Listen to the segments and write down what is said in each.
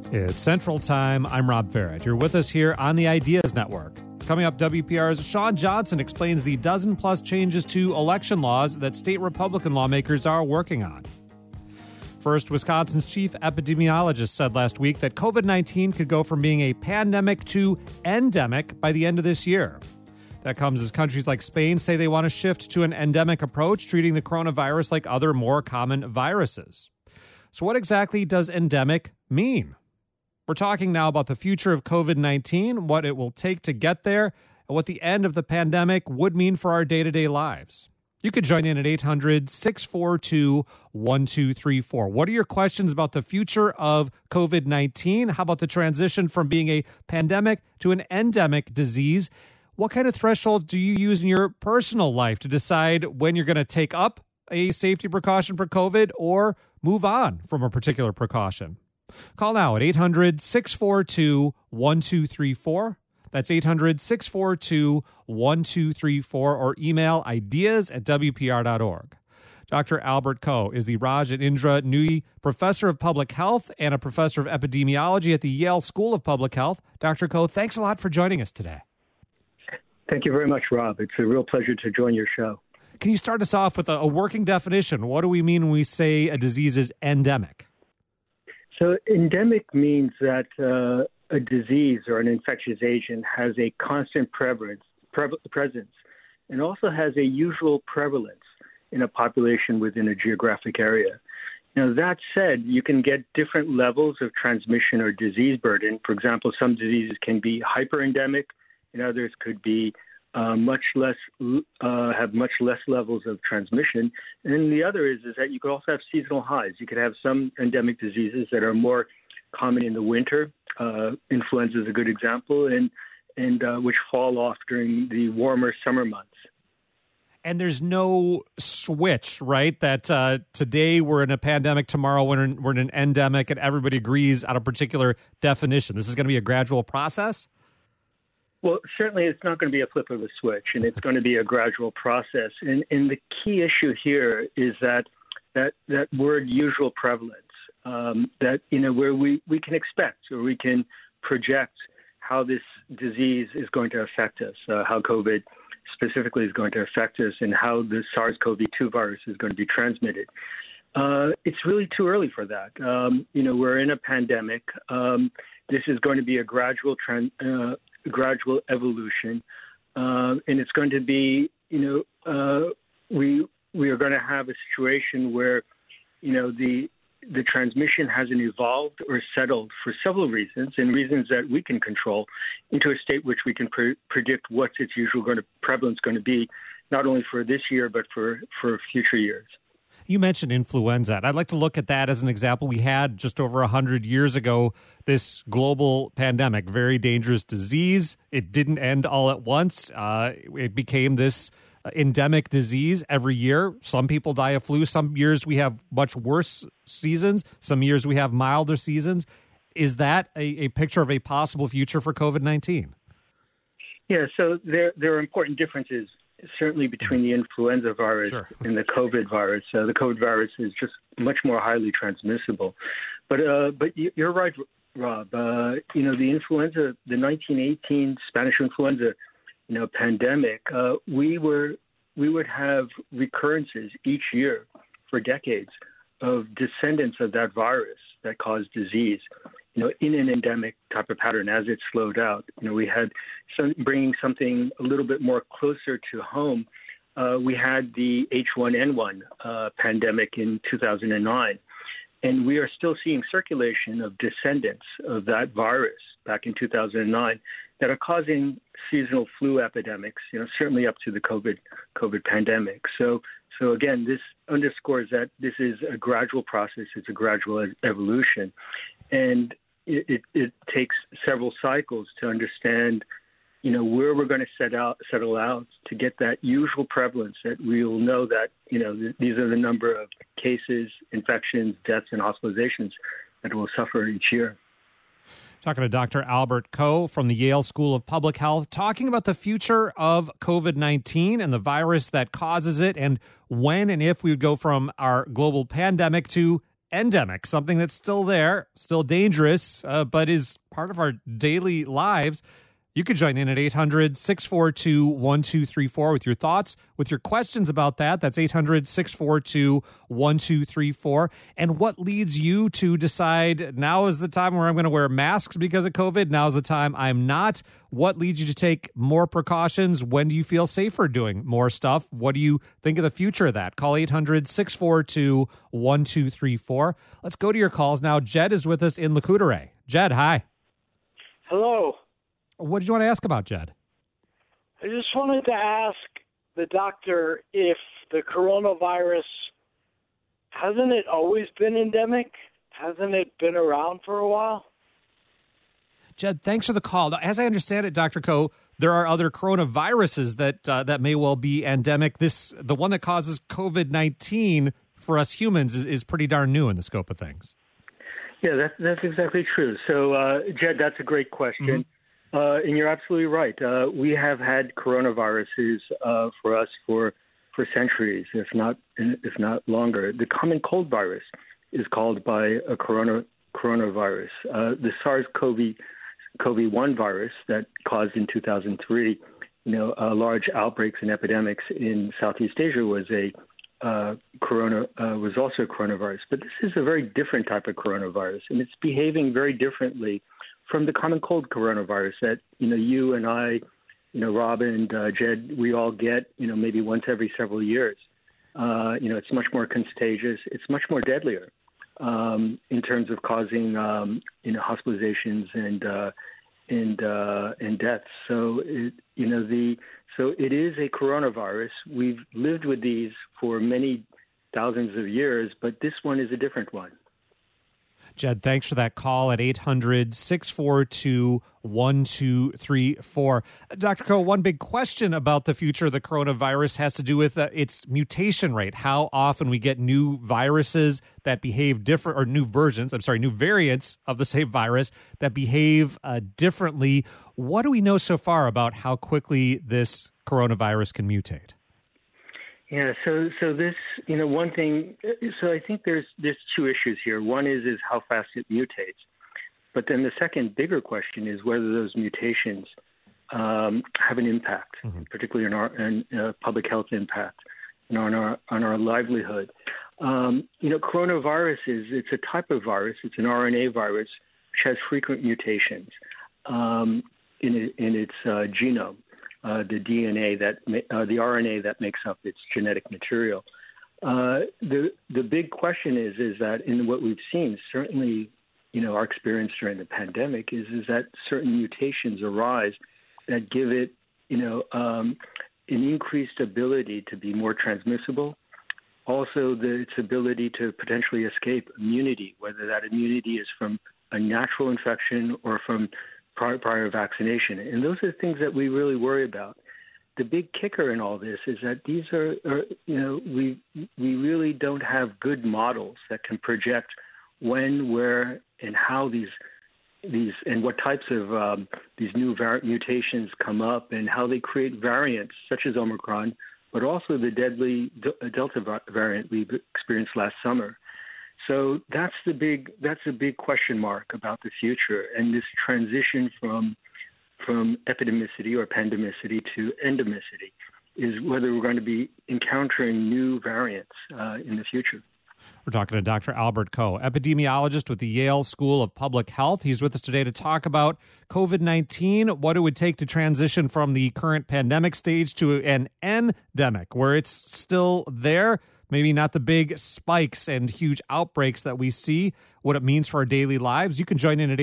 It's Central Time. I'm Rob Farrett. You're with us here on the Ideas Network. Coming up, WPR's Sean Johnson explains the dozen-plus changes to election laws that state Republican lawmakers are working on. First, Wisconsin's chief epidemiologist said last week that COVID-19 could go from being a pandemic to endemic by the end of this year. That comes as countries like Spain say they want to shift to an endemic approach, treating the coronavirus like other more common viruses. So what exactly does endemic mean? We're talking now about the future of COVID-19, what it will take to get there, and what the end of the pandemic would mean for our day-to-day lives. You could join in at 800-642-1234. What are your questions about the future of COVID-19? How about the transition from being a pandemic to an endemic disease? What kind of thresholds do you use in your personal life to decide when you're going to take up a safety precaution for COVID or move on from a particular precaution? Call now at 800-642-1234. That's 800-642-1234 or email ideas@wpr.org. Dr. Albert Ko is the Raj and Indra Nooyi Professor of Public Health and a Professor of Epidemiology at the Yale School of Public Health. Dr. Ko, thanks a lot for joining us today. Thank you very much, Rob. It's a real pleasure to join your show. Can you start us off with a working definition? What do we mean when we say a disease is endemic? So endemic means that a disease or an infectious agent has a constant presence and also has a usual prevalence in a population within a geographic area. Now, that said, you can get different levels of transmission or disease burden. For example, some diseases can be hyperendemic, and others could be have much less levels of transmission. And then the other is that you could also have seasonal highs. You could have some endemic diseases that are more common in the winter. Influenza is a good example, and which fall off during the warmer summer months. And there's no switch, right? That today we're in a pandemic, tomorrow we're in an endemic, and everybody agrees on a particular definition. This is going to be a gradual process? Well, certainly it's not going to be a flip of a switch, and it's going to be a gradual process. And the key issue here is that word usual prevalence, that, where we can expect or we can project how this disease is going to affect us, how COVID specifically is going to affect us, and how the SARS-CoV-2 virus is going to be transmitted. It's really too early for that. We're in a pandemic. This is going to be a gradual evolution, and it's going to be, we are going to have a situation where, the transmission hasn't evolved or settled for several reasons, and reasons that we can control, into a state which we can predict what's its usual prevalence going to be, not only for this year but for future years. You mentioned influenza, and I'd like to look at that as an example. We had just over 100 years ago this global pandemic, very dangerous disease. It didn't end all at once. It became this endemic disease every year. Some people die of flu. Some years we have much worse seasons. Some years we have milder seasons. Is that a picture of a possible future for COVID-19? Yeah, so there are important differences, certainly between the influenza virus and the COVID virus. The COVID virus is just much more highly transmissible. But you're right, Rob. The influenza, the 1918 Spanish influenza, pandemic, we would have recurrences each year for decades of descendants of that virus that caused disease, in an endemic type of pattern. As it slowed out, we had bringing something a little bit more closer to home. We had the H1N1 pandemic in 2009, and we are still seeing circulation of descendants of that virus back in 2009 that are causing seasonal flu epidemics, certainly up to the COVID pandemic. So again, this underscores that this is a gradual process. It's a gradual evolution. And it takes several cycles to understand, where we're going to settle out to get that usual prevalence that we'll know that, these are the number of cases, infections, deaths, and hospitalizations that will suffer each year. Talking to Dr. Albert Ko from the Yale School of Public Health, talking about the future of COVID-19 and the virus that causes it, and when and if we would go from our global pandemic to endemic, something that's still there, still dangerous, but is part of our daily lives. You could join in at 800-642-1234 with your thoughts, with your questions about that. That's 800-642-1234. And what leads you to decide now is the time where I'm going to wear masks because of COVID? Now is the time I'm not. What leads you to take more precautions? When do you feel safer doing more stuff? What do you think of the future of that? Call 800-642-1234. Let's go to your calls now. Jed is with us in Le Coudray. Jed, hi. Hello. What did you want to ask about, Jed? I just wanted to ask the doctor if the coronavirus, hasn't it always been endemic? Hasn't it been around for a while? Jed, thanks for the call. As I understand it, Dr. Ko, there are other coronaviruses that may well be endemic. The one that causes COVID-19 for us humans is pretty darn new in the scope of things. Yeah, that's exactly true. So, Jed, that's a great question. Mm-hmm. And you're absolutely right. We have had coronaviruses for us for centuries, if not longer. The common cold virus is called by a coronavirus. The SARS-CoV-1 virus that caused in 2003, large outbreaks and epidemics in Southeast Asia was also a coronavirus. But this is a very different type of coronavirus, and it's behaving very differently from the common cold coronavirus that, you and I, Rob and Jed, we all get, maybe once every several years. It's much more contagious. It's much more deadlier in terms of causing, hospitalizations and deaths. So, so it is a coronavirus. We've lived with these for many thousands of years, but this one is a different one. Jed, thanks for that call at 800-642-1234. Dr. Ko, one big question about the future of the coronavirus has to do with its mutation rate, how often we get new viruses that behave different, or new variants of the same virus that behave differently. What do we know so far about how quickly this coronavirus can mutate? Yeah, so this, one thing, so I think there's two issues here. One is how fast it mutates. But then the second bigger question is whether those mutations have an impact, particularly on our public health impact and on our livelihood. Coronavirus it's a type of virus. It's an RNA virus which has frequent mutations in its genome. The DNA the RNA that makes up its genetic material. The big question is that in what we've seen, certainly, our experience during the pandemic is that certain mutations arise that give it, an increased ability to be more transmissible. Also, its ability to potentially escape immunity, whether that immunity is from a natural infection or from prior vaccination. And those are the things that we really worry about. The big kicker in all this is that these are we really don't have good models that can project when, where, and how these and what types of these new mutations come up and how they create variants such as Omicron, but also the deadly Delta variant we experienced last summer. So that's a big question mark about the future, and this transition from epidemicity or pandemicity to endemicity is whether we're going to be encountering new variants in the future. We're talking to Dr. Albert Ko, epidemiologist with the Yale School of Public Health. He's with us today to talk about COVID-19, what it would take to transition from the current pandemic stage to an endemic, where it's still there. Maybe not the big spikes and huge outbreaks that we see, what it means for our daily lives. You can join in at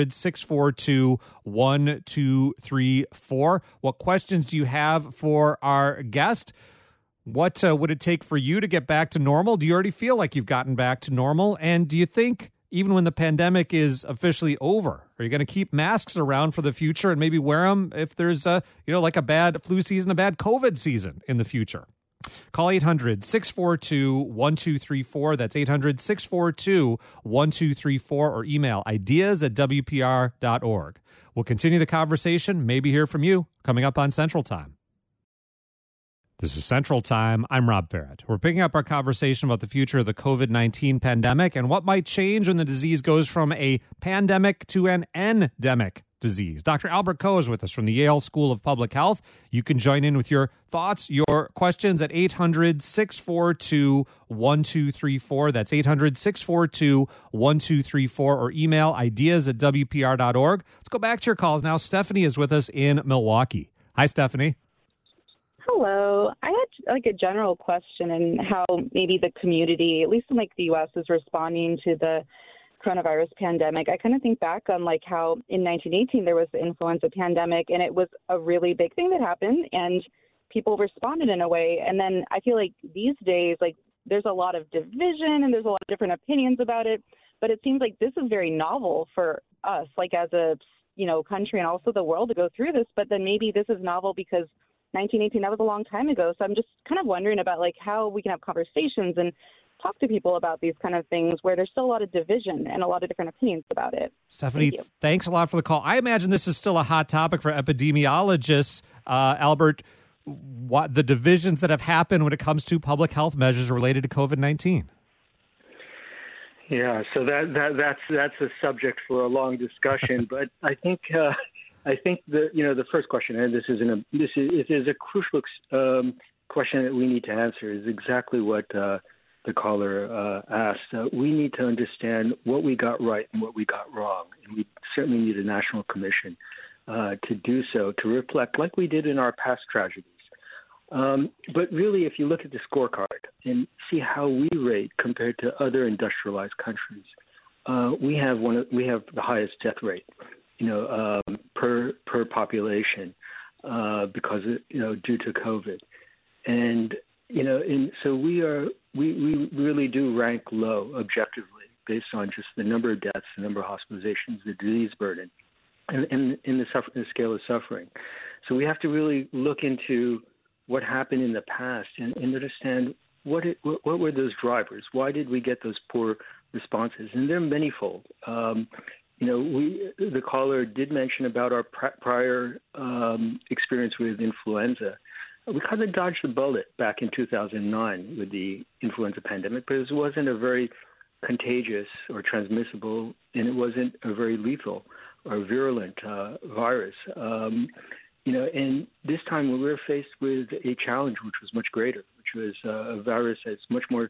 800-642-1234. What questions do you have for our guest? What would it take for you to get back to normal? Do you already feel like you've gotten back to normal? And do you think even when the pandemic is officially over, are you going to keep masks around for the future and maybe wear them if there's like a bad flu season, a bad COVID season in the future? Call 800-642-1234. That's 800-642-1234 or email ideas@wpr.org. We'll continue the conversation, maybe hear from you, coming up on Central Time. This is Central Time. I'm Rob Barrett. We're picking up our conversation about the future of the COVID-19 pandemic and what might change when the disease goes from a pandemic to an endemic disease. Dr. Albert Ko is with us from the Yale School of Public Health. You can join in with your thoughts, your questions at 800-642-1234. That's 800-642-1234 or email ideas@wpr.org. Let's go back to your calls now. Stephanie is with us in Milwaukee. Hi, Stephanie. Hello. I had a general question in how maybe the community, at least in the U.S., is responding to the coronavirus pandemic. I kind of think back on how in 1918 there was the influenza pandemic, and it was a really big thing that happened, and people responded in a way. And then I feel like these days, there's a lot of division and there's a lot of different opinions about it. But it seems like this is very novel for us, as a country and also the world to go through this. But then maybe this is novel because 1918, that was a long time ago. So I'm just kind of wondering about how we can have conversations and talk to people about these kind of things where there's still a lot of division and a lot of different opinions about it. Stephanie, thanks a lot for the call. I imagine this is still a hot topic for epidemiologists. Albert, what the divisions that have happened when it comes to public health measures related to COVID-19? Yeah, so that's a subject for a long discussion, but I think the first question, and it is a crucial question that we need to answer, is exactly what the caller asked. We need to understand what we got right and what we got wrong, and we certainly need a national commission to do so, to reflect like we did in our past tragedies. But really, if you look at the scorecard and see how we rate compared to other industrialized countries, we have the highest death rate, per population, because due to COVID, and so we really do rank low objectively based on just the number of deaths, the number of hospitalizations, the disease burden, and the scale of suffering. So we have to really look into what happened in the past and understand what were those drivers? Why did we get those poor responses? And they're manifold. The caller did mention about our prior experience with influenza. We kind of dodged the bullet back in 2009 with the influenza pandemic, but it wasn't a very contagious or transmissible, and it wasn't a very lethal or virulent virus. And this time we were faced with a challenge which was much greater, which was a virus that's much more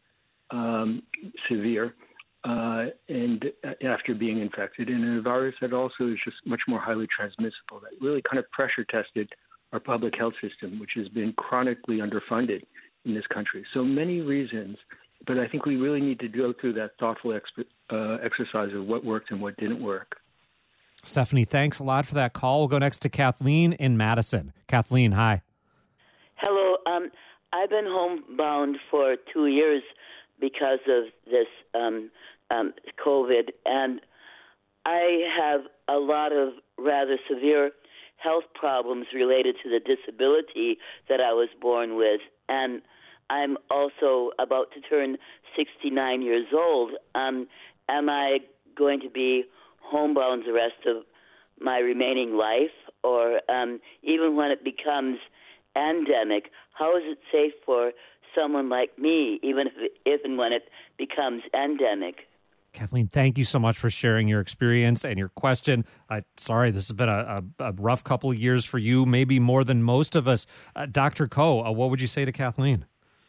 severe and after being infected, and a virus that also is just much more highly transmissible, that really kind of pressure tested our public health system, which has been chronically underfunded in this country. So many reasons, but I think we really need to go through that thoughtful exercise of what worked and what didn't work. Stephanie, thanks a lot for that call. We'll go next to Kathleen in Madison. Kathleen, hi. Hello. I've been homebound for 2 years because of this COVID, and I have a lot of rather severe health problems related to the disability that I was born with, and I'm also about to turn 69 years old. Am I going to be homebound the rest of my remaining life, or even when it becomes endemic, how is it safe for someone like me, even if and when it becomes endemic? Kathleen, thank you so much for sharing your experience and your question. Sorry, this has been a rough couple of years for you, maybe more than most of us. Dr. Ko, what would you say to Kathleen?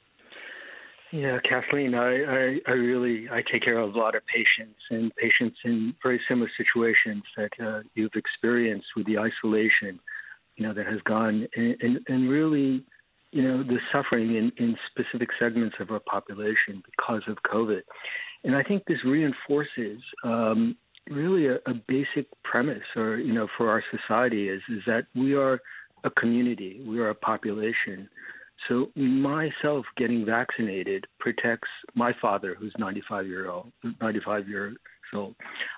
Yeah, Kathleen, I take care of a lot of patients in very similar situations that you've experienced with the isolation, that has gone, and really, the suffering in specific segments of our population because of COVID. And I think this reinforces really a basic premise, or for our society is that we are a community, we are a population. So myself getting vaccinated protects my father, who's 95 years old.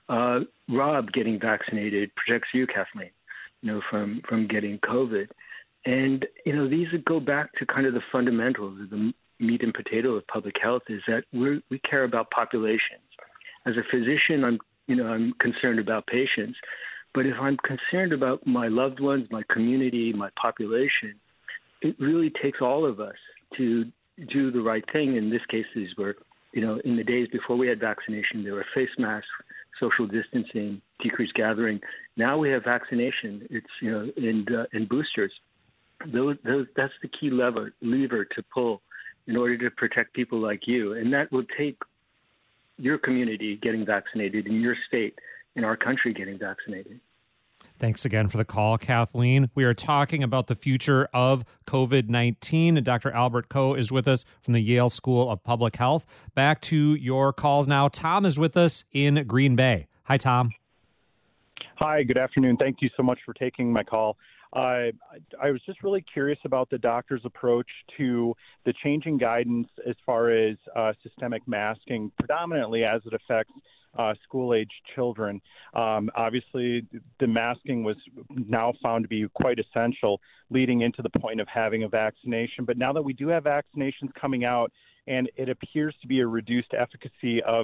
Rob getting vaccinated protects you, Kathleen, from getting COVID. And these go back to kind of the fundamentals of the meat and potato of public health, is that we care about populations. As a physician, I'm concerned about patients, but if I'm concerned about my loved ones, my community, my population, it really takes all of us to do the right thing. In this case, these were, in the days before we had vaccination, there were face masks, social distancing, decreased gathering. Now we have vaccination. It's, and boosters. That's the key lever to pull in order to protect people like you. And that will take your community getting vaccinated, in your state, in our country getting vaccinated. Thanks again for the call, Kathleen. We are talking about the future of COVID-19. Dr. Albert Ko is with us from the Yale School of Public Health. Back to your calls now. Tom is with us in Green Bay. Hi, Tom. Hi, good afternoon. Thank you so much for taking my call. I was just really curious about the doctor's approach to the changing guidance as far as systemic masking, predominantly as it affects school-age children. Obviously, the masking was now found to be quite essential leading into the point of having a vaccination. But now that we do have vaccinations coming out and it appears to be a reduced efficacy of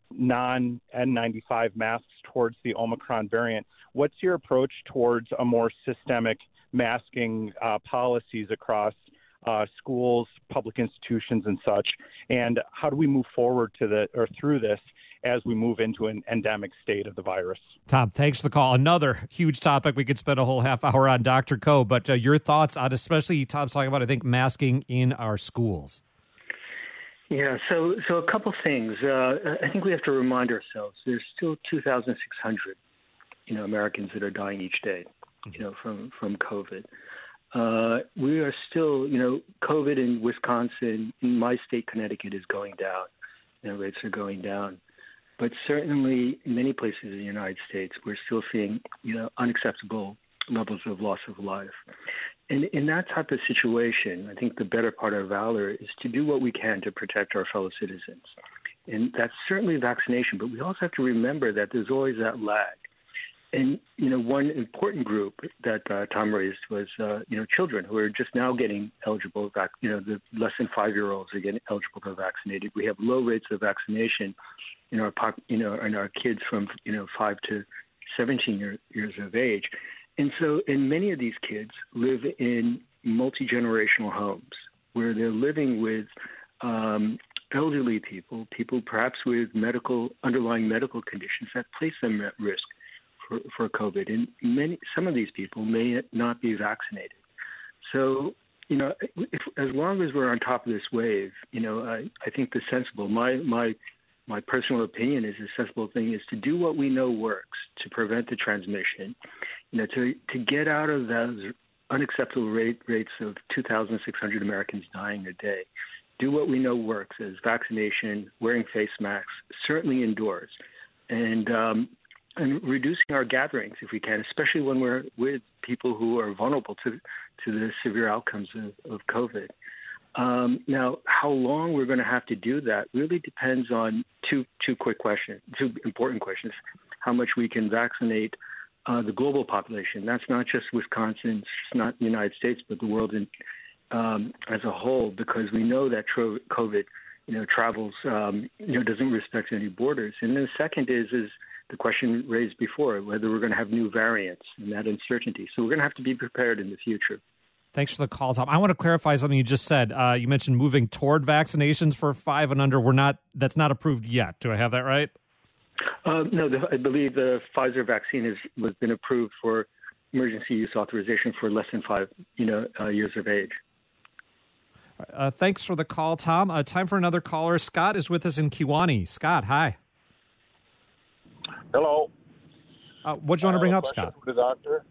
non-N95 masks towards the Omicron variant, what's your approach towards a more systemic masking policies across schools, public institutions, and such? And how do we move forward through this as we move into an endemic state of the virus? Tom, thanks for the call. Another huge topic we could spend a whole half hour on, Dr. Ko, but your thoughts on, especially Tom's talking about, I think, masking in our schools. Yeah, so a couple things. I think we have to remind ourselves there's still 2,600, Americans that are dying each day, from COVID. We are still, COVID in Wisconsin, in my state, Connecticut, is going down. Rates are going down. But certainly in many places in the United States, we're still seeing, unacceptable levels of loss of life. And in that type of situation, I think the better part of valor is to do what we can to protect our fellow citizens. And that's certainly vaccination, but we also have to remember that there's always that lag. And, one important group that Tom raised was, children who are just now getting eligible. The less than 5-year-olds are getting eligible to be vaccinated. We have low rates of vaccination in our, in our kids from, 5 to 17 years of age. And so, and many of these kids live in multi-generational homes where they're living with elderly people perhaps with underlying medical conditions that place them at risk for COVID. And some of these people may not be vaccinated. So, as long as we're on top of this wave, I think the sensible, my personal opinion is the sensible thing is to do what we know works to prevent the transmission, to get out of those unacceptable rates of 2,600 Americans dying a day. Do what we know works as vaccination, wearing face masks, certainly indoors, and reducing our gatherings if we can, especially when we're with people who are vulnerable to the severe outcomes of COVID. Now, how long we're going to have to do that really depends on two important questions. How much we can vaccinate the global population. That's not just Wisconsin, it's not the United States, but the world as a whole, because we know that COVID, travels, doesn't respect any borders. And then the second is the question raised before, whether we're going to have new variants and that uncertainty. So we're going to have to be prepared in the future. Thanks for the call, Tom. I want to clarify something you just said. You mentioned moving toward vaccinations for 5 and under. That's not approved yet. Do I have that right? No, I believe the Pfizer vaccine has been approved for emergency use authorization for less than 5 years of age. Thanks for the call, Tom. Time for another caller. Scott is with us in Kewanee. Scott, hi. Hello. What do you want to bring up, Scott? For the doctor.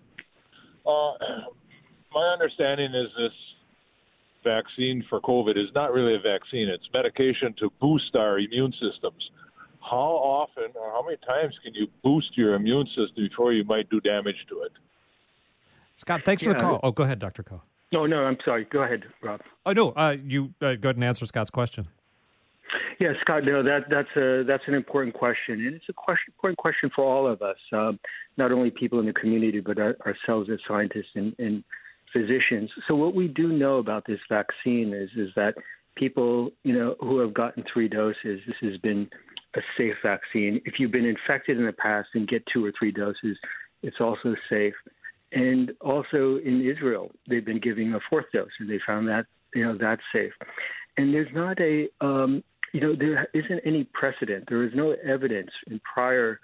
My understanding is this vaccine for COVID is not really a vaccine. It's medication to boost our immune systems. How often or how many times can you boost your immune system before you might do damage to it? Scott, thanks for the call. Oh, go ahead, Dr. Ko. No, I'm sorry. Go ahead, Rob. Oh, no, you go ahead and answer Scott's question. Yeah, Scott, no, that's an important question, and it's important question for all of us, not only people in the community, but ourselves as scientists and physicians. So what we do know about this vaccine is that people, who have gotten 3 doses, this has been a safe vaccine. If you've been infected in the past and get 2 or 3 doses, it's also safe. And also in Israel, they've been giving a fourth dose, and they found that, that's safe. And there's not there isn't any precedent. There is no evidence in prior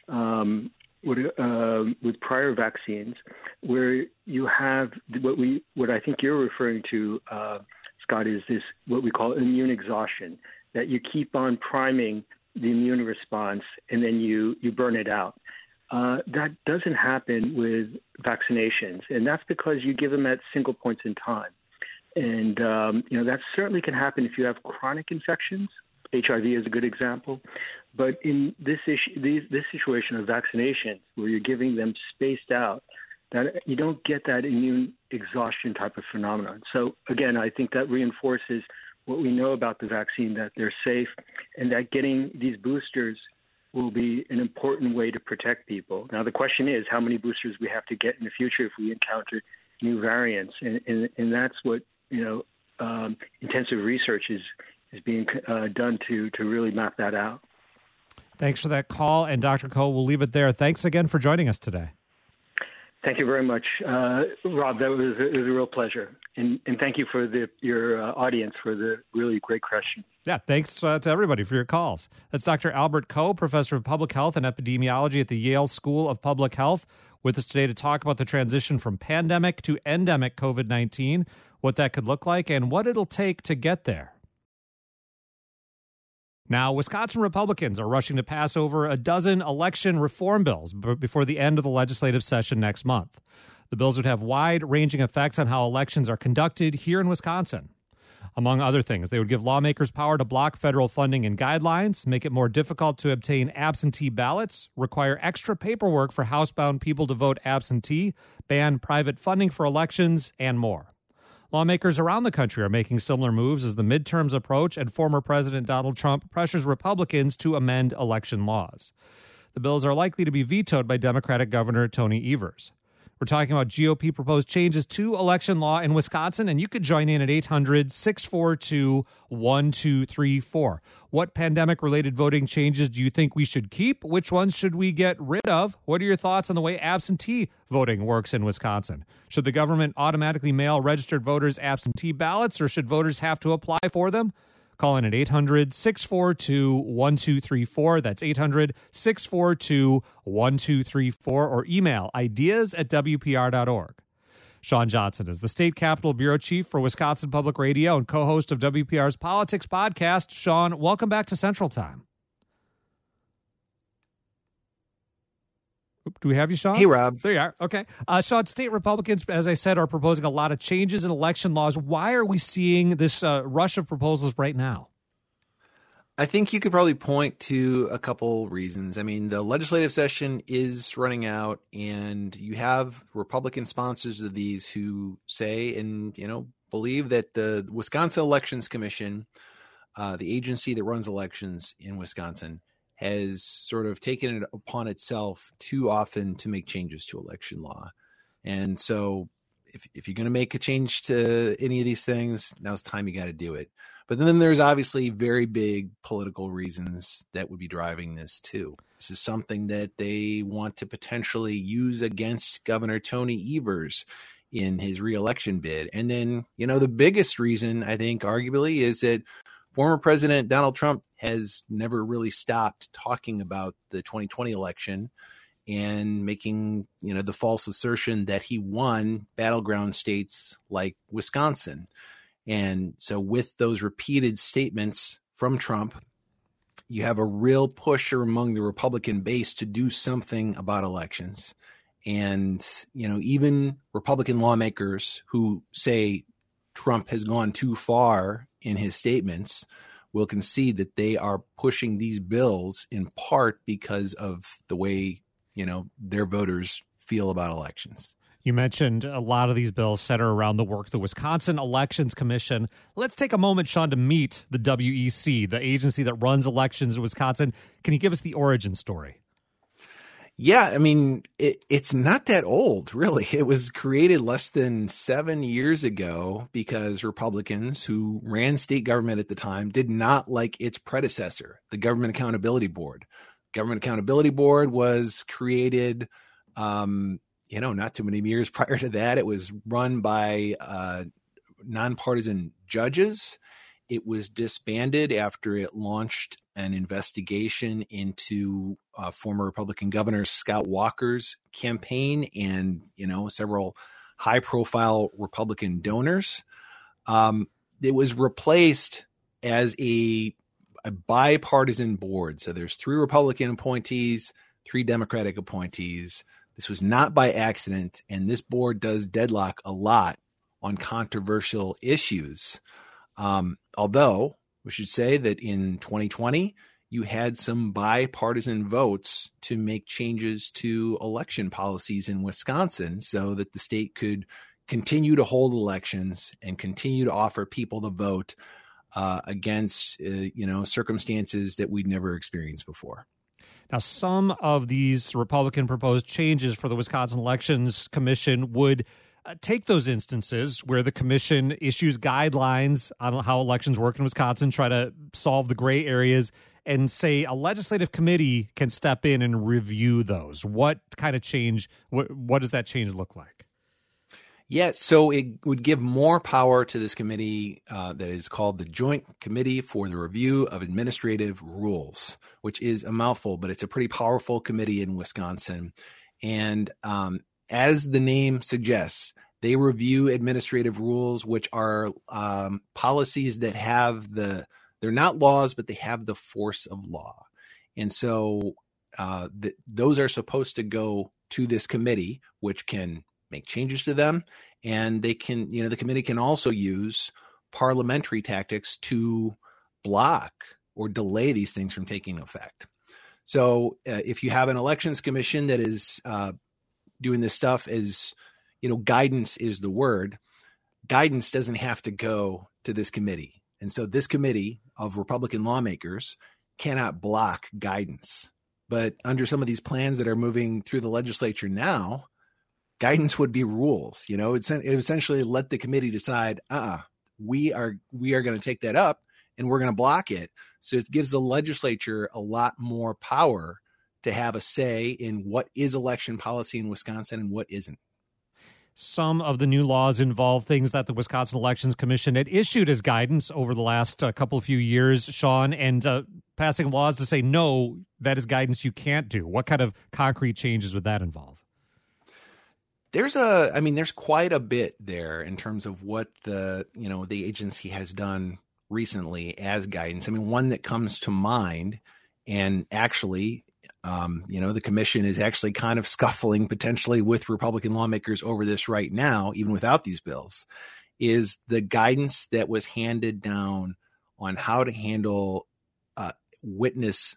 with prior vaccines where you have what I think you're referring to, Scott, is this what we call immune exhaustion, that you keep on priming the immune response and then you burn it out. That doesn't happen with vaccinations, and that's because you give them at single points in time. And, that certainly can happen if you have chronic infections. HIV is a good example. But in this situation of vaccination, where you're giving them spaced out, that you don't get that immune exhaustion type of phenomenon. So, again, I think that reinforces what we know about the vaccine, that they're safe, and that getting these boosters will be an important way to protect people. Now, the question is how many boosters we have to get in the future if we encounter new variants. And that's what, intensive research is being done to really map that out. Thanks for that call. And Dr. Ko, we'll leave it there. Thanks again for joining us today. Thank you very much, Rob. It was a real pleasure. And thank you for your audience for the really great question. Yeah, thanks to everybody for your calls. That's Dr. Albert Ko, professor of public health and epidemiology at the Yale School of Public Health, with us today to talk about the transition from pandemic to endemic COVID-19, what that could look like, and what it'll take to get there. Now, Wisconsin Republicans are rushing to pass over a dozen election reform bills before the end of the legislative session next month. The bills would have wide-ranging effects on how elections are conducted here in Wisconsin. Among other things, they would give lawmakers power to block federal funding and guidelines, make it more difficult to obtain absentee ballots, require extra paperwork for housebound people to vote absentee, ban private funding for elections, and more. Lawmakers around the country are making similar moves as the midterms approach and former President Donald Trump pressures Republicans to amend election laws. The bills are likely to be vetoed by Democratic Governor Tony Evers. We're talking about GOP proposed changes to election law in Wisconsin, and you could join in at 800-642-1234. What pandemic-related voting changes do you think we should keep? Which ones should we get rid of? What are your thoughts on the way absentee voting works in Wisconsin? Should the government automatically mail registered voters absentee ballots, or should voters have to apply for them? Call in at 800-642-1234. That's 800-642-1234, or email ideas@WPR.org. Shawn Johnson is the State Capitol Bureau Chief for Wisconsin Public Radio and co-host of WPR's Politics Podcast. Shawn, welcome back to Central Time. Do we have you, Shawn? Hey, Rob. There you are. Okay. Shawn, state Republicans, as I said, are proposing a lot of changes in election laws. Why are we seeing this rush of proposals right now? I think you could probably point to a couple reasons. I mean, the legislative session is running out, and you have Republican sponsors of these who say and, believe that the Wisconsin Elections Commission, the agency that runs elections in Wisconsin, has sort of taken it upon itself too often to make changes to election law. And so if you're going to make a change to any of these things, now's the time you got to do it. But then there's obviously very big political reasons that would be driving this too. This is something that they want to potentially use against Governor Tony Evers in his reelection bid. And then, the biggest reason, I think, arguably, is that former President Donald Trump has never really stopped talking about the 2020 election and making, the false assertion that he won battleground states like Wisconsin. And so with those repeated statements from Trump, you have a real push among the Republican base to do something about elections. And, even Republican lawmakers who say Trump has gone too far in his statements will concede that they are pushing these bills in part because of the way, their voters feel about elections. You mentioned a lot of these bills center around the work of the Wisconsin Elections Commission. Let's take a moment, Shawn, to meet the WEC, the agency that runs elections in Wisconsin. Can you give us the origin story? Yeah, I mean, it's not that old, really. It was created less than 7 years ago because Republicans who ran state government at the time did not like its predecessor, the Government Accountability Board. Government Accountability Board was created not too many years prior to that, it was run by nonpartisan judges. It was disbanded after it launched an investigation into former Republican Governor Scott Walker's campaign and, several high-profile Republican donors. It was replaced as a bipartisan board. So there's 3 Republican appointees, 3 Democratic appointees. This was not by accident, and this board does deadlock a lot on controversial issues. Although we should say that in 2020, you had some bipartisan votes to make changes to election policies in Wisconsin so that the state could continue to hold elections and continue to offer people the vote against, circumstances that we'd never experienced before. Now, some of these Republican proposed changes for the Wisconsin Elections Commission would take those instances where the commission issues guidelines on how elections work in Wisconsin, try to solve the gray areas, and say a legislative committee can step in and review those. What kind of change, what does that change look like? Yeah, so it would give more power to this committee that is called the Joint Committee for the Review of Administrative Rules, which is a mouthful, but it's a pretty powerful committee in Wisconsin. And as the name suggests, they review administrative rules, which are policies that have they're not laws, but they have the force of law. And so those are supposed to go to this committee, which can make changes to them. And they can, the committee can also use parliamentary tactics to block or delay these things from taking effect. So if you have an elections commission that is doing this stuff as, guidance is the word, guidance doesn't have to go to this committee. And so this committee of Republican lawmakers cannot block guidance. But under some of these plans that are moving through the legislature now, guidance would be rules. It essentially let the committee decide, we are going to take that up and we're going to block it. So it gives the legislature a lot more power to have a say in what is election policy in Wisconsin and what isn't. Some of the new laws involve things that the Wisconsin Elections Commission had issued as guidance over the last few years, Sean, and passing laws to say, no, that is guidance you can't do. What kind of concrete changes would that involve? There's quite a bit there in terms of what the agency has done recently as guidance. One that comes to mind, and actually, the commission is actually kind of scuffling potentially with Republican lawmakers over this right now, even without these bills, is the guidance that was handed down on how to handle witness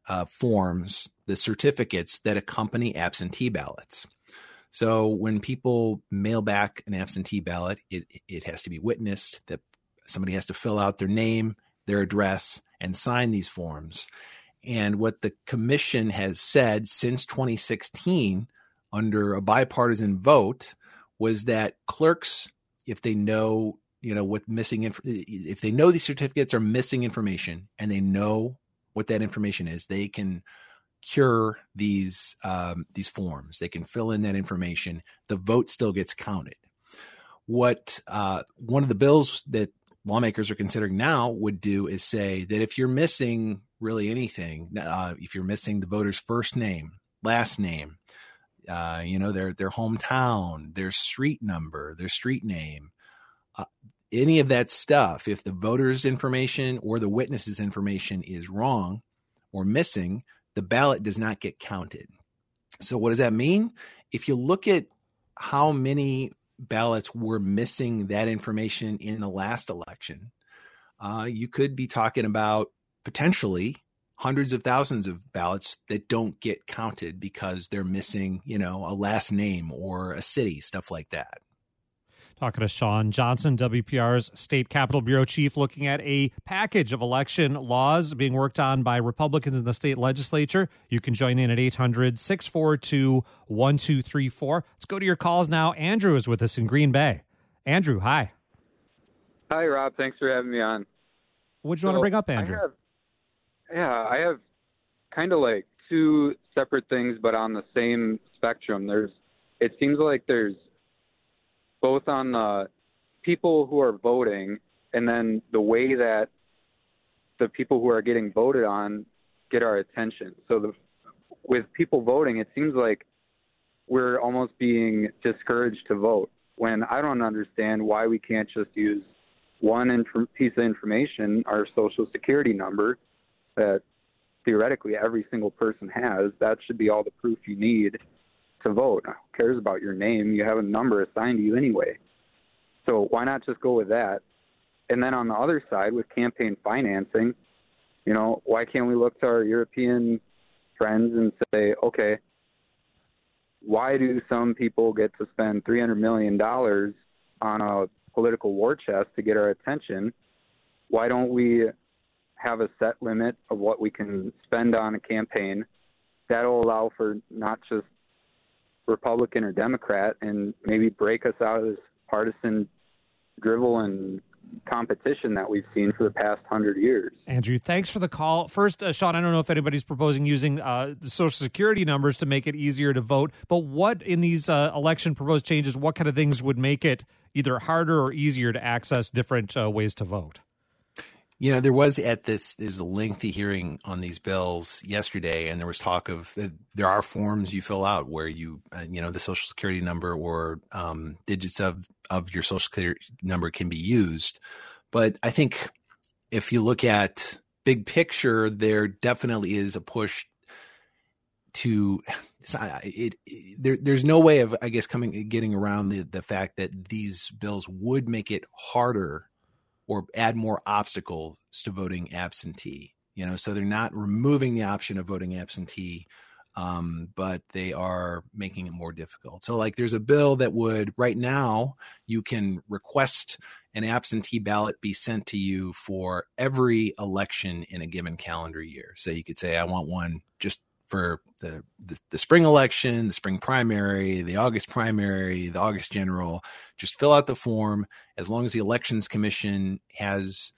forms, the certificates that accompany absentee ballots. So when people mail back an absentee ballot, it has to be witnessed, that somebody has to fill out their name, their address, and sign these forms. And what the commission has said since 2016, under a bipartisan vote, was that clerks, if they know, what if they know these certificates are missing information and they know what that information is, they can cure these forms. They can fill in that information. The vote still gets counted. What one of the bills that lawmakers are considering now would do is say that if you're missing really anything, if you're missing the voter's first name, last name, their hometown, their street number, their street name, any of that stuff, if the voter's information or the witness's information is wrong or missing, the ballot does not get counted. So what does that mean? If you look at how many ballots were missing that information in the last election, you could be talking about potentially hundreds of thousands of ballots that don't get counted because they're missing, a last name or a city, stuff like that. Talking to Sean Johnson, WPR's State Capitol Bureau Chief, looking at a package of election laws being worked on by Republicans in the state legislature. You can join in at 800-642-1234. Let's go to your calls now. Andrew is with us in Green Bay. Andrew, hi. Hi, Rob. Thanks for having me on. What do you want to bring up, Andrew? I have kind of like two separate things, but on the same spectrum. There's it seems like there's both on the people who are voting and then the way that the people who are getting voted on get our attention. So with people voting, it seems like we're almost being discouraged to vote, when I don't understand why we can't just use one piece of information, our social security number, that theoretically every single person has. That should be all the proof you need to vote. Who cares about your name? You have a number assigned to you anyway. So why not just go with that? And then on the other side, with campaign financing, why can't we look to our European friends and say, okay, why do some people get to spend $300 million on a political war chest to get our attention? Why don't we have a set limit of what we can spend on a campaign? That'll allow for not just Republican or Democrat, and maybe break us out of this partisan drivel and competition that we've seen for the past 100 years. Andrew, thanks for the call. First, Sean, I don't know if anybody's proposing using the Social Security numbers to make it easier to vote, but what in these election proposed changes, what kind of things would make it either harder or easier to access different ways to vote? There's a lengthy hearing on these bills yesterday, and there was talk of there are forms you fill out where the Social Security number or digits of your Social Security number can be used. But I think if you look at big picture, there definitely is a push to there's no way of, I guess, getting around the fact that these bills would make it harder or add more obstacles to voting absentee. So they're not removing the option of voting absentee, but they are making it more difficult. So there's a bill that would, right now, you can request an absentee ballot be sent to you for every election in a given calendar year. So you could say, I want one just for the spring election, the spring primary, the August primary, the August general. Just fill out the form. As long as the Elections Commission has,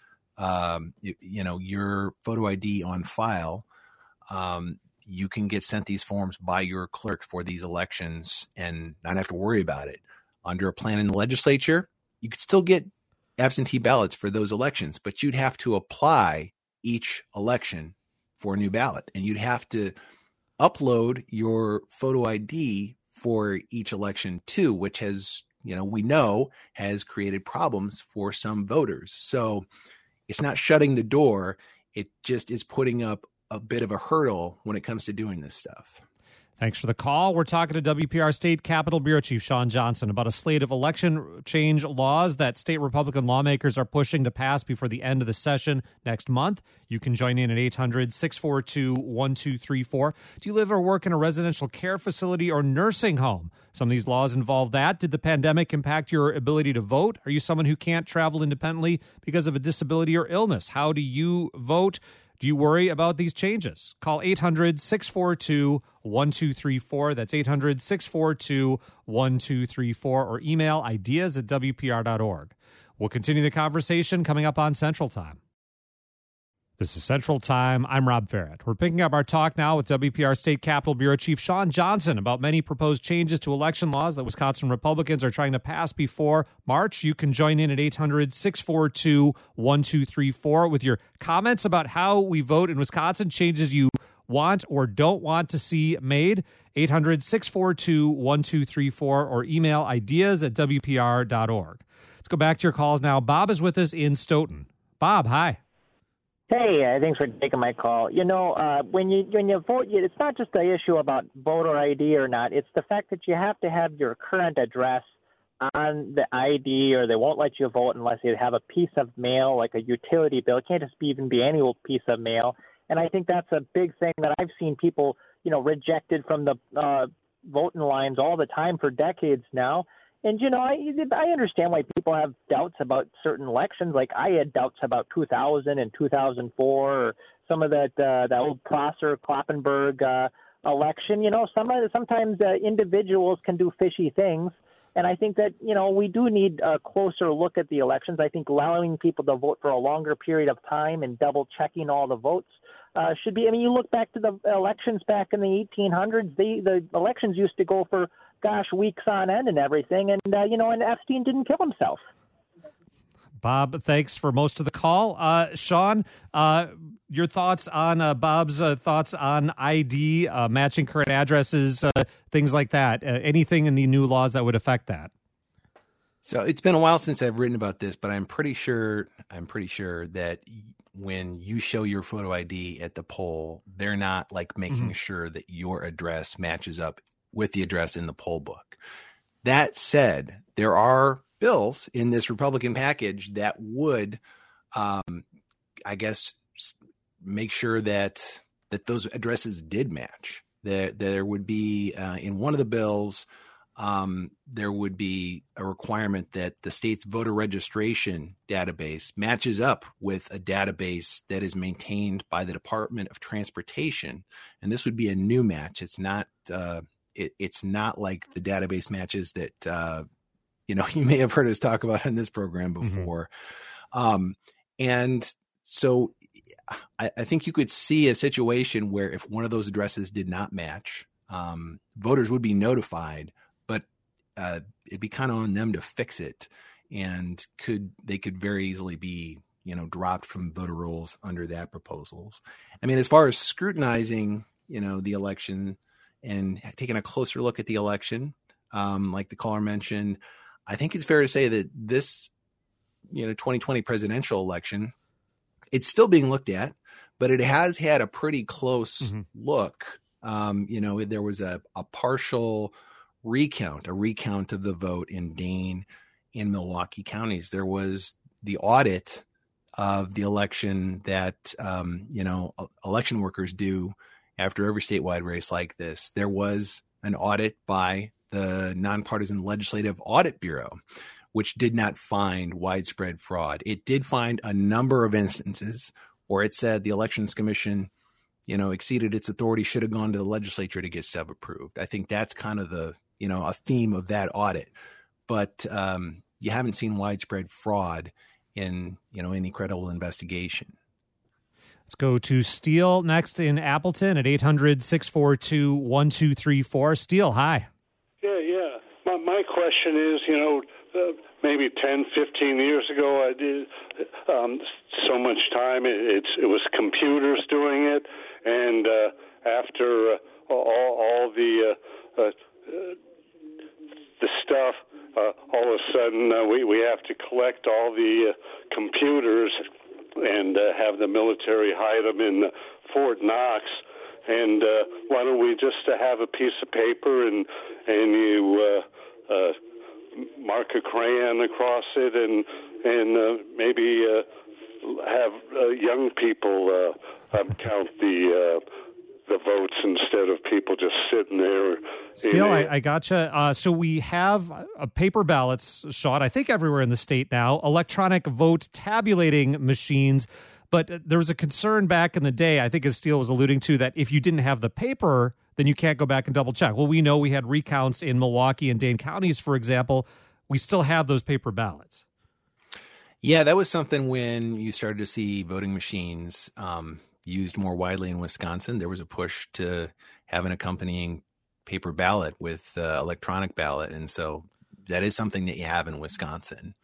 your photo ID on file, you can get sent these forms by your clerk for these elections and not have to worry about it. Under a plan in the legislature, you could still get absentee ballots for those elections, but you'd have to apply each election for a new ballot, and you'd have to upload your photo ID for each election too, which has, we know has created problems for some voters. So it's not shutting the door. It just is putting up a bit of a hurdle when it comes to doing this stuff. Thanks for the call. We're talking to WPR State Capitol Bureau Chief Shawn Johnson about a slate of election change laws that state Republican lawmakers are pushing to pass before the end of the session next month. You can join in at 800-642-1234. Do you live or work in a residential care facility or nursing home? Some of these laws involve that. Did the pandemic impact your ability to vote? Are you someone who can't travel independently because of a disability or illness? How do you vote? Do you worry about these changes? Call 800-642-1234. That's 800-642-1234, or email ideas@wpr.org. We'll continue the conversation coming up on Central Time. This is Central Time. I'm Rob Farrett. We're picking up our talk now with WPR State Capitol Bureau Chief Shawn Johnson about many proposed changes to election laws that Wisconsin Republicans are trying to pass before March. You can join in at 800-642-1234 with your comments about how we vote in Wisconsin, changes you want or don't want to see made. 800-642-1234 or email ideas@wpr.org. Let's go back to your calls now. Bob is with us in Stoughton. Bob, hi. Hey, thanks for taking my call. When you vote, it's not just the issue about voter ID or not. It's the fact that you have to have your current address on the ID, or they won't let you vote unless you have a piece of mail, like a utility bill. It can't just even be any old piece of mail. And I think that's a big thing that I've seen people, rejected from the voting lines all the time for decades now. And, I understand why people have doubts about certain elections. Like I had doubts about 2000 and 2004, or some of that old Prosser-Kloppenberg election. Sometimes individuals can do fishy things. And I think that, we do need a closer look at the elections. I think allowing people to vote for a longer period of time and double checking all the votes should be. I mean, you look back to the elections back in the 1800s. The elections used to go for, weeks on end and everything. And, and Epstein didn't kill himself. Bob, thanks for most of the call. Sean, your thoughts on Bob's thoughts on ID, matching current addresses, things like that. Anything in the new laws that would affect that? So it's been a while since I've written about this, but I'm pretty sure that when you show your photo ID at the poll, they're not like making sure that your address matches up with the address in the poll book. That said, there are bills in this Republican package that would, make sure that those addresses did match. There would be in one of the bills, there would be a requirement that the state's voter registration database matches up with a database that is maintained by the Department of Transportation, and this would be a new match. It's not it's not like the database matches that you may have heard us talk about in this program before. And so I think you could see a situation where if one of those addresses did not match, voters would be notified, but it'd be kind of on them to fix it, and they could very easily be dropped from voter rolls under that proposals. I mean, as far as scrutinizing the election and taking a closer look at the election, like the caller mentioned, I think it's fair to say that this 2020 presidential election, it's still being looked at, but it has had a pretty close look. There was a partial recount of the vote in Dane and Milwaukee counties. There was the audit of the election that, election workers do after every statewide race like this. There was an audit by the Nonpartisan Legislative Audit Bureau, which did not find widespread fraud. It did find a number of instances where it said the Elections Commission, exceeded its authority, should have gone to the legislature to get stuff approved. I think that's kind of the, a theme of that audit. But you haven't seen widespread fraud in, any credible investigation. Let's go to Steele next in Appleton at 800-642-1234. Steele, hi. Yeah. My question is, maybe 10, 15 years ago, I did so much time. It was computers doing it, and after all the stuff, all of a sudden we have to collect all the computers and have the military hide them in Fort Knox. And why don't we just have a piece of paper and you mark a crayon across it and maybe have young people count the votes instead of people just sitting there. Still, I gotcha. So we have paper ballots, Sean, I think everywhere in the state now, electronic vote tabulating machines. But there was a concern back in the day, I think as Steele was alluding to, that if you didn't have the paper, then you can't go back and double check. Well, we know we had recounts in Milwaukee and Dane counties, for example. We still have those paper ballots. Yeah, that was something when you started to see voting machines used more widely in Wisconsin. There was a push to have an accompanying paper ballot with electronic ballot. And so that is something that you have in Wisconsin.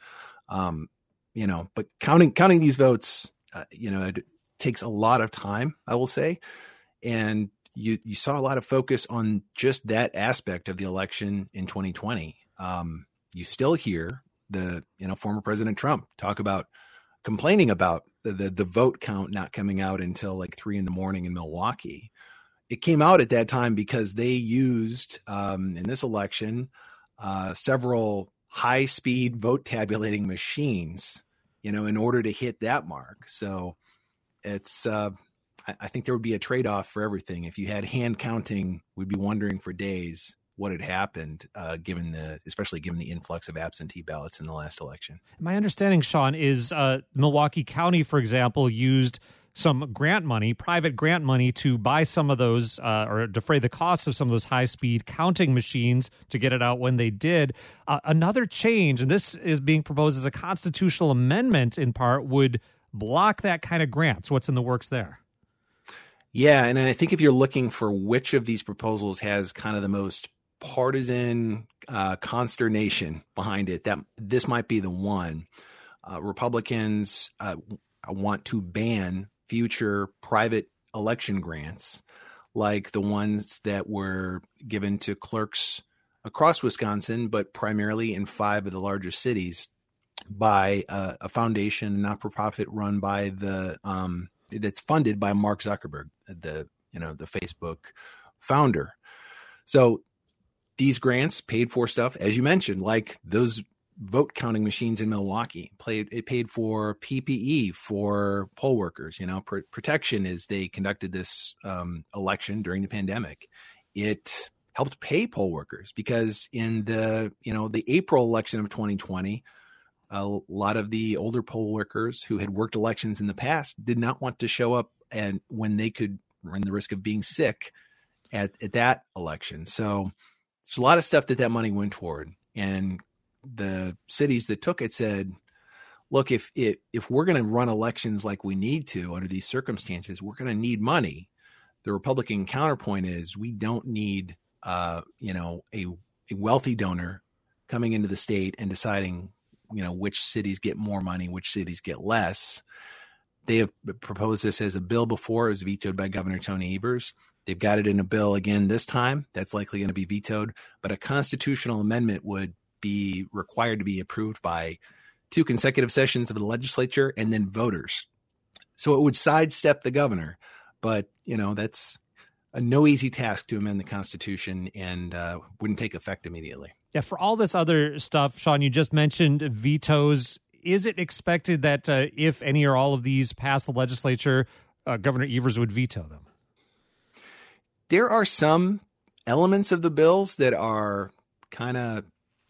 But counting these votes, it takes a lot of time, I will say. And you saw a lot of focus on just that aspect of the election in 2020. You still hear former President Trump talk about complaining about the vote count not coming out until like 3 a.m. in Milwaukee. It came out at that time because they used in this election several high-speed vote tabulating machines, in order to hit that mark. So it's I think there would be a trade-off for everything. If you had hand counting, we'd be wondering for days what had happened, especially given the influx of absentee ballots in the last election. My understanding, Sean, is Milwaukee County, for example, used some grant money, private grant money, to buy some of those or defray the costs of some of those high-speed counting machines to get it out when they did. Another change, and this is being proposed as a constitutional amendment in part, would block that kind of grant. So what's in the works there? Yeah, and I think if you're looking for which of these proposals has kind of the most partisan consternation behind it, that this might be the one. Republicans want to ban future private election grants like the ones that were given to clerks across Wisconsin, but primarily in 5 of the largest cities by a foundation, a not-for-profit run by that's funded by Mark Zuckerberg, the Facebook founder. So these grants paid for stuff, as you mentioned, like those vote counting machines in Milwaukee. It paid for PPE for poll workers, protection as they conducted this election during the pandemic. It helped pay poll workers because in the April election of 2020, a lot of the older poll workers who had worked elections in the past did not want to show up and when they could run the risk of being sick at that election. So there's a lot of stuff that money went toward. And the cities that took it said, look, if we're going to run elections like we need to under these circumstances, we're going to need money. The Republican counterpoint is we don't need, a wealthy donor coming into the state and deciding, which cities get more money, which cities get less. They have proposed this as a bill before. It was vetoed by Governor Tony Evers. They've got it in a bill again this time. That's likely going to be vetoed. But a constitutional amendment would be required to be approved by 2 consecutive sessions of the legislature and then voters. So it would sidestep the governor. But, that's no easy task to amend the Constitution and wouldn't take effect immediately. Yeah, for all this other stuff, Sean, you just mentioned vetoes. Is it expected that if any or all of these pass the legislature, Governor Evers would veto them? There are some elements of the bills that are kind of,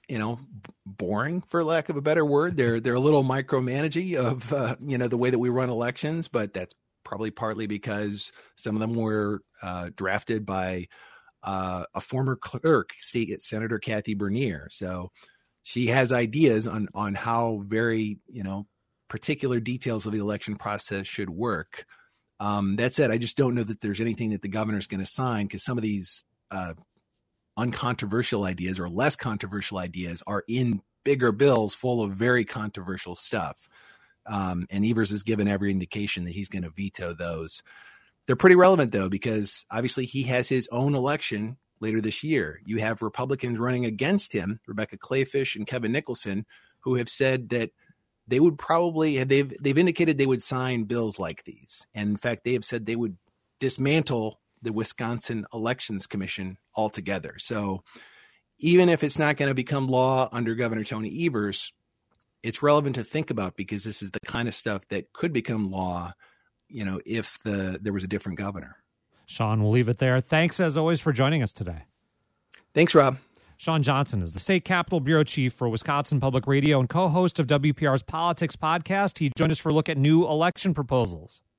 boring, for lack of a better word. They're a little micromanaging of, the way that we run elections, but that's probably partly because some of them were drafted by a former clerk, State Senator Kathy Bernier. So she has ideas on how very, particular details of the election process should work. That said, I just don't know that there's anything that the governor's going to sign because some of these uncontroversial ideas or less controversial ideas are in bigger bills full of very controversial stuff. And Evers has given every indication that he's going to veto those. They're pretty relevant, though, because obviously he has his own election later this year. You have Republicans running against him, Rebecca Kleefisch and Kevin Nicholson, who have said that they would probably they've indicated they would sign bills like these. And in fact, they have said they would dismantle the Wisconsin Elections Commission altogether. So even if it's not going to become law under Governor Tony Evers, it's relevant to think about because this is the kind of stuff that could become law, if there was a different governor. Sean, we'll leave it there. Thanks, as always, for joining us today. Thanks, Rob. Sean Johnson is the State Capitol Bureau Chief for Wisconsin Public Radio and co-host of WPR's Politics Podcast. He joined us for a look at new election proposals.